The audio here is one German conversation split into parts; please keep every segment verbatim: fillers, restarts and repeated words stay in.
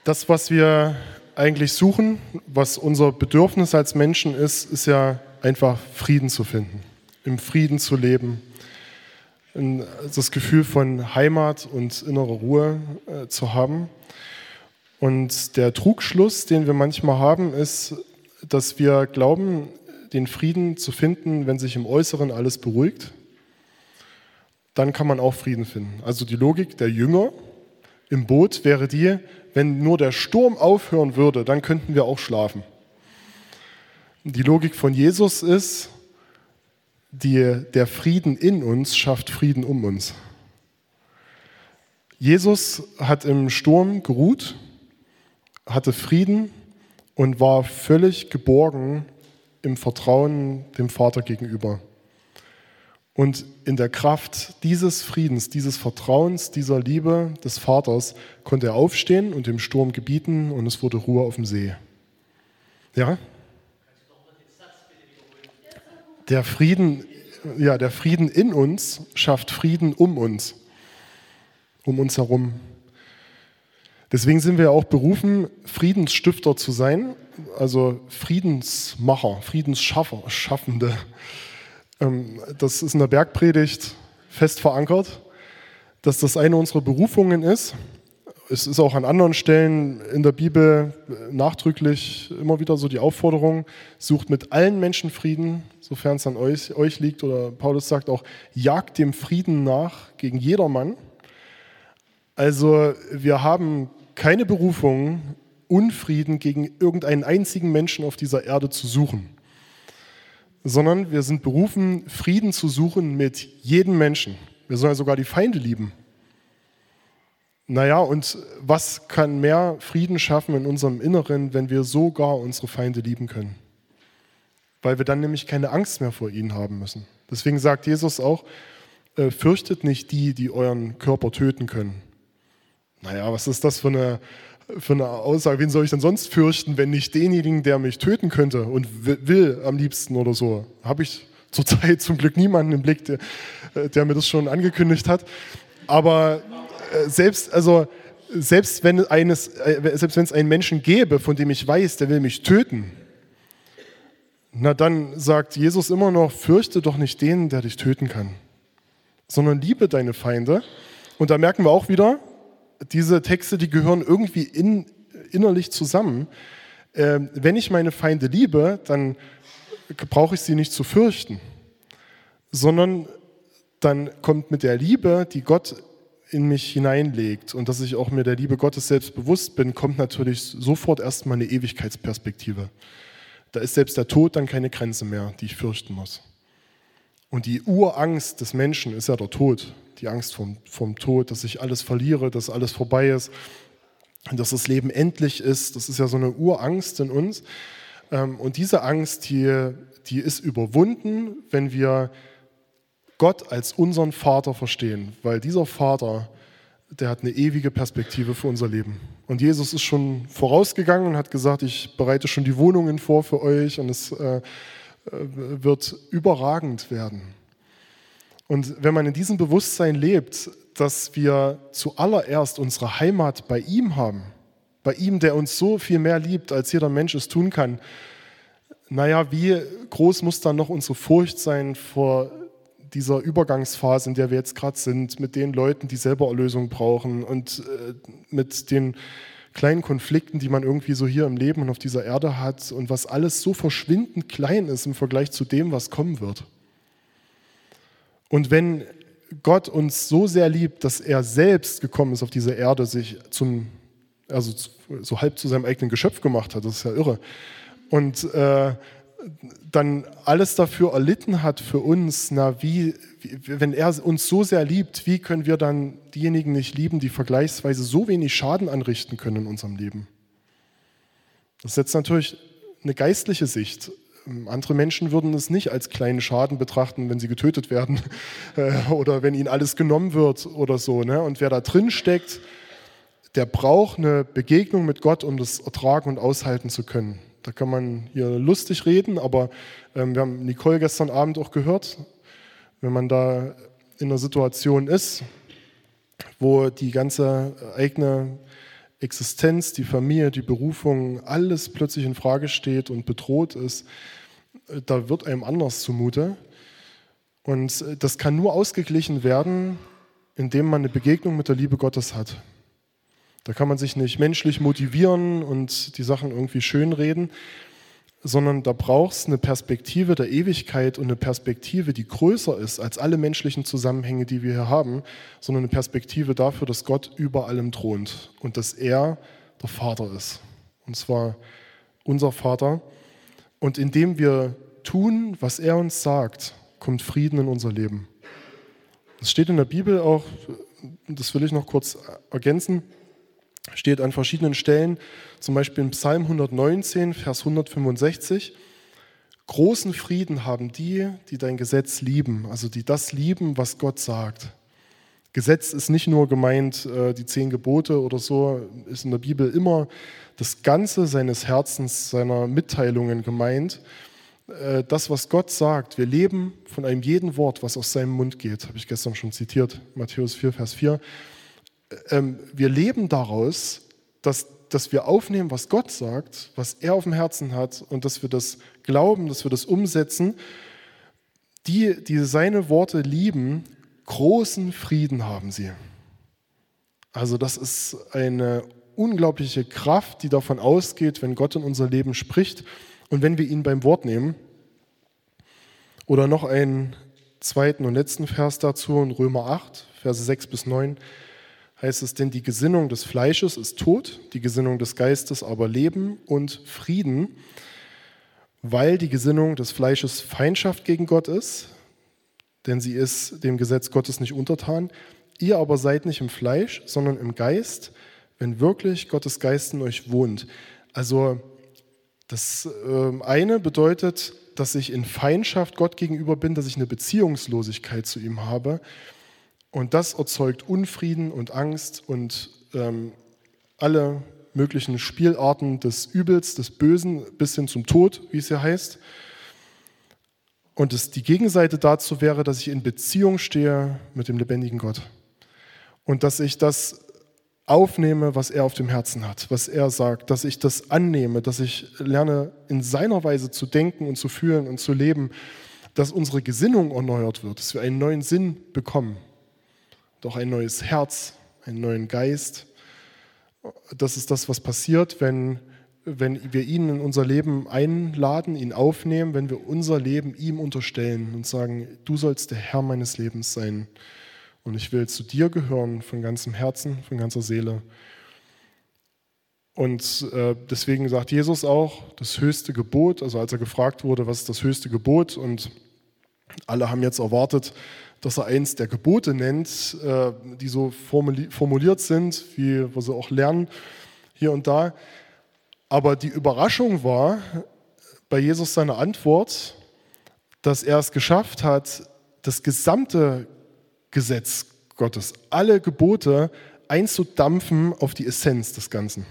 Das, was wir eigentlich suchen, was unser Bedürfnis als Menschen ist, ist ja einfach Frieden zu finden, im Frieden zu leben, das Gefühl von Heimat und innerer Ruhe äh, zu haben. Und der Trugschluss, den wir manchmal haben, ist, dass wir glauben, den Frieden zu finden, wenn sich im Äußeren alles beruhigt. Dann kann man auch Frieden finden. Also die Logik der Jünger im Boot wäre die, wenn nur der Sturm aufhören würde, dann könnten wir auch schlafen. Die Logik von Jesus ist, die, der Frieden in uns schafft Frieden um uns. Jesus hat im Sturm geruht, hatte Frieden und war völlig geborgen im Vertrauen dem Vater gegenüber. Und in der Kraft dieses Friedens, dieses Vertrauens, dieser Liebe des Vaters konnte er aufstehen und dem Sturm gebieten und es wurde Ruhe auf dem See. Ja? Der Frieden, ja, der Frieden in uns schafft Frieden um uns, um uns herum. Deswegen sind wir auch berufen, Friedensstifter zu sein, also Friedensmacher, Friedensschaffer, Schaffende. Das ist in der Bergpredigt fest verankert, dass das eine unserer Berufungen ist. Es ist auch an anderen Stellen in der Bibel nachdrücklich immer wieder so die Aufforderung, sucht mit allen Menschen Frieden, sofern es an euch, euch liegt. Oder Paulus sagt auch, jagt dem Frieden nach gegen jedermann. Also wir haben keine Berufung, Unfrieden gegen irgendeinen einzigen Menschen auf dieser Erde zu suchen, sondern wir sind berufen, Frieden zu suchen mit jedem Menschen. Wir sollen sogar die Feinde lieben. Naja, und was kann mehr Frieden schaffen in unserem Inneren, wenn wir sogar unsere Feinde lieben können? Weil wir dann nämlich keine Angst mehr vor ihnen haben müssen. Deswegen sagt Jesus auch, äh, fürchtet nicht die, die euren Körper töten können. Naja, was ist das für eine, für eine Aussage? Wen soll ich denn sonst fürchten, wenn nicht denjenigen, der mich töten könnte und will, will am liebsten oder so? Habe ich zurzeit zum Glück niemanden im Blick, der, der mir das schon angekündigt hat. Aber äh, selbst, also, selbst wenn eines, äh, selbst wenn es einen Menschen gäbe, von dem ich weiß, der will mich töten, na dann sagt Jesus immer noch, fürchte doch nicht den, der dich töten kann, sondern liebe deine Feinde. Und da merken wir auch wieder, diese Texte, die gehören irgendwie in, innerlich zusammen. Äh, wenn ich meine Feinde liebe, dann brauche ich sie nicht zu fürchten, sondern dann kommt mit der Liebe, die Gott in mich hineinlegt und dass ich auch mir der Liebe Gottes selbst bewusst bin, kommt natürlich sofort erstmal eine Ewigkeitsperspektive. Da ist selbst der Tod dann keine Grenze mehr, die ich fürchten muss. Und die Urangst des Menschen ist ja der Tod. Die Angst vom, vom Tod, dass ich alles verliere, dass alles vorbei ist, dass das Leben endlich ist. Das ist ja so eine Urangst in uns. Und diese Angst, die, die ist überwunden, wenn wir Gott als unseren Vater verstehen. Weil dieser Vater, der hat eine ewige Perspektive für unser Leben. Und Jesus ist schon vorausgegangen und hat gesagt, ich bereite schon die Wohnungen vor für euch und es äh, wird überragend werden. Und wenn man in diesem Bewusstsein lebt, dass wir zuallererst unsere Heimat bei ihm haben, bei ihm, der uns so viel mehr liebt, als jeder Mensch es tun kann, naja, wie groß muss dann noch unsere Furcht sein vor dieser Übergangsphase, in der wir jetzt gerade sind, mit den Leuten, die selber Erlösung brauchen und äh, mit den kleinen Konflikten, die man irgendwie so hier im Leben und auf dieser Erde hat und was alles so verschwindend klein ist im Vergleich zu dem, was kommen wird. Und wenn Gott uns so sehr liebt, dass er selbst gekommen ist auf diese Erde, sich zum, also so halb zu seinem eigenen Geschöpf gemacht hat, das ist ja irre, und äh, dann alles dafür erlitten hat für uns, na wie, wie, wenn er uns so sehr liebt, wie können wir dann diejenigen nicht lieben, die vergleichsweise so wenig Schaden anrichten können in unserem Leben? Das ist jetzt natürlich eine geistliche Sicht. Andere Menschen würden es nicht als kleinen Schaden betrachten, wenn sie getötet werden äh, oder wenn ihnen alles genommen wird oder so. Ne? Und wer da drin steckt, der braucht eine Begegnung mit Gott, um das ertragen und aushalten zu können. Da kann man hier lustig reden, aber ähm, wir haben Nicole gestern Abend auch gehört, wenn man da in einer Situation ist, wo die ganze eigene Existenz, die Familie, die Berufung, alles plötzlich in Frage steht und bedroht ist, da wird einem anders zumute. Und das kann nur ausgeglichen werden, indem man eine Begegnung mit der Liebe Gottes hat. Da kann man sich nicht menschlich motivieren und die Sachen irgendwie schönreden, sondern da braucht es eine Perspektive der Ewigkeit und eine Perspektive, die größer ist als alle menschlichen Zusammenhänge, die wir hier haben, sondern eine Perspektive dafür, dass Gott über allem thront und dass er der Vater ist. Und zwar unser Vater. Und indem wir tun, was er uns sagt, kommt Frieden in unser Leben. Das steht in der Bibel auch, das will ich noch kurz ergänzen, steht an verschiedenen Stellen, zum Beispiel in Psalm hundertneunzehn, Vers hundertfünfundsechzig. Großen Frieden haben die, die dein Gesetz lieben, also die das lieben, was Gott sagt. Gesetz ist nicht nur gemeint, die zehn Gebote oder so, ist in der Bibel immer das Ganze seines Herzens, seiner Mitteilungen gemeint. Das, was Gott sagt, wir leben von einem jeden Wort, was aus seinem Mund geht, habe ich gestern schon zitiert, Matthäus vier, Vers vier. Wir leben daraus, dass, dass wir aufnehmen, was Gott sagt, was er auf dem Herzen hat und dass wir das glauben, dass wir das umsetzen. Die, die seine Worte lieben, großen Frieden haben sie. Also das ist eine unglaubliche Kraft, die davon ausgeht, wenn Gott in unser Leben spricht und wenn wir ihn beim Wort nehmen. Oder noch einen zweiten und letzten Vers dazu in Römer acht, Verse sechs bis neun. Heißt es, denn die Gesinnung des Fleisches ist Tod, die Gesinnung des Geistes aber Leben und Frieden, weil die Gesinnung des Fleisches Feindschaft gegen Gott ist, denn sie ist dem Gesetz Gottes nicht untertan. Ihr aber seid nicht im Fleisch, sondern im Geist, wenn wirklich Gottes Geist in euch wohnt. Also das äh, eine bedeutet, dass ich in Feindschaft Gott gegenüber bin, dass ich eine Beziehungslosigkeit zu ihm habe. Und das erzeugt Unfrieden und Angst und ähm, alle möglichen Spielarten des Übels, des Bösen bis hin zum Tod, wie es hier heißt. Und das, die Gegenseite dazu wäre, dass ich in Beziehung stehe mit dem lebendigen Gott. Und dass ich das aufnehme, was er auf dem Herzen hat, was er sagt, dass ich das annehme, dass ich lerne, in seiner Weise zu denken und zu fühlen und zu leben, dass unsere Gesinnung erneuert wird, dass wir einen neuen Sinn bekommen. Doch ein neues Herz, einen neuen Geist. Das ist das, was passiert, wenn, wenn wir ihn in unser Leben einladen, ihn aufnehmen, wenn wir unser Leben ihm unterstellen und sagen, du sollst der Herr meines Lebens sein und ich will zu dir gehören von ganzem Herzen, von ganzer Seele. Und äh, deswegen sagt Jesus auch, das höchste Gebot, also als er gefragt wurde, was ist das höchste Gebot, und alle haben jetzt erwartet, dass er eins der Gebote nennt, die so formuliert sind, wie wir sie auch lernen hier und da. Aber die Überraschung war bei Jesus seine Antwort, dass er es geschafft hat, das gesamte Gesetz Gottes, alle Gebote einzudampfen auf die Essenz des Ganzen.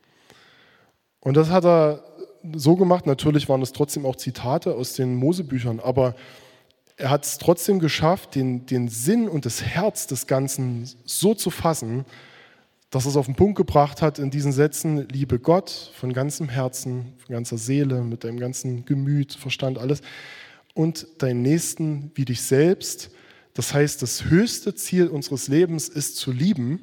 Und das hat er so gemacht, natürlich waren es trotzdem auch Zitate aus den Mosebüchern, aber er hat es trotzdem geschafft, den, den Sinn und das Herz des Ganzen so zu fassen, dass er es auf den Punkt gebracht hat in diesen Sätzen: Liebe Gott von ganzem Herzen, von ganzer Seele, mit deinem ganzen Gemüt, Verstand, alles, und deinen Nächsten wie dich selbst. Das heißt, das höchste Ziel unseres Lebens ist zu lieben,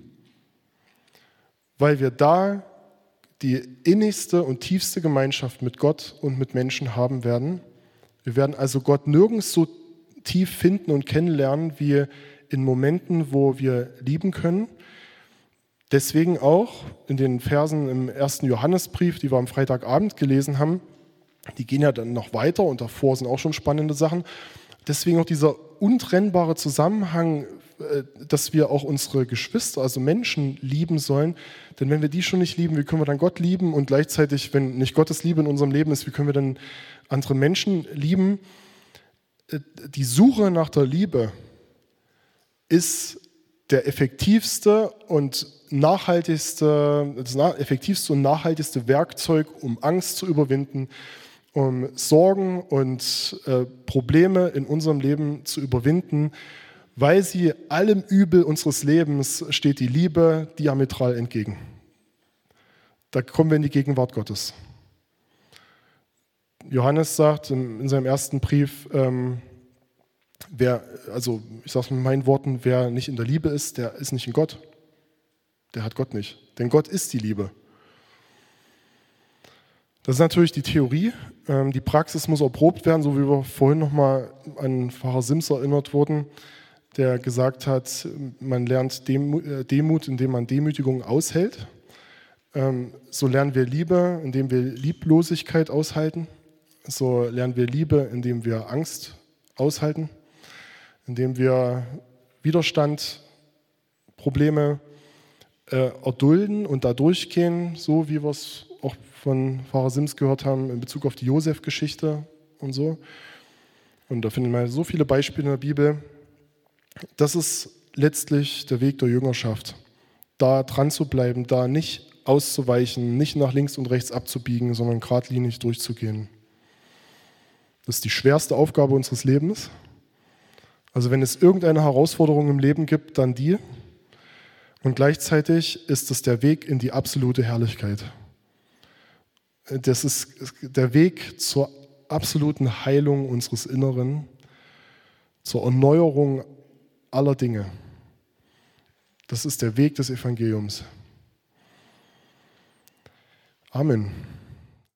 weil wir da die innigste und tiefste Gemeinschaft mit Gott und mit Menschen haben werden. Wir werden also Gott nirgends so tief finden und kennenlernen, wie in Momenten, wo wir lieben können. Deswegen auch in den Versen im ersten Johannesbrief, die wir am Freitagabend gelesen haben, die gehen ja dann noch weiter und davor sind auch schon spannende Sachen. Deswegen auch dieser untrennbare Zusammenhang, dass wir auch unsere Geschwister, also Menschen, lieben sollen. Denn wenn wir die schon nicht lieben, wie können wir dann Gott lieben? Und gleichzeitig, wenn nicht Gottes Liebe in unserem Leben ist, wie können wir dann andere Menschen lieben? Die Suche nach der Liebe ist der effektivste und nachhaltigste, das effektivste und nachhaltigste Werkzeug, um Angst zu überwinden, um Sorgen und äh, Probleme in unserem Leben zu überwinden, weil sie allem Übel unseres Lebens steht die Liebe diametral entgegen. da kommen wir in die Gegenwart Gottes. Johannes sagt in, in seinem ersten Brief, ähm, wer, also ich sage es mit meinen Worten, wer nicht in der Liebe ist, der ist nicht in Gott. Der hat Gott nicht. Denn Gott ist die Liebe. Das ist natürlich die Theorie. Ähm, die Praxis muss erprobt werden, so wie wir vorhin nochmal an Pfarrer Sims erinnert wurden, der gesagt hat, man lernt Demut, indem man Demütigung aushält. Ähm, so lernen wir Liebe, indem wir Lieblosigkeit aushalten. So lernen wir Liebe, indem wir Angst aushalten, indem wir Widerstand, Probleme äh, erdulden und da durchgehen, so wie wir es auch von Pfarrer Sims gehört haben in Bezug auf die Josef-Geschichte und so. Und da finden wir so viele Beispiele in der Bibel. Das ist letztlich der Weg der Jüngerschaft, da dran zu bleiben, da nicht auszuweichen, nicht nach links und rechts abzubiegen, sondern geradlinig durchzugehen. Das ist die schwerste Aufgabe unseres Lebens. Also wenn es irgendeine Herausforderung im Leben gibt, dann die. Und gleichzeitig ist es der Weg in die absolute Herrlichkeit. Das ist der Weg zur absoluten Heilung unseres Inneren, zur Erneuerung aller Dinge. Das ist der Weg des Evangeliums. Amen.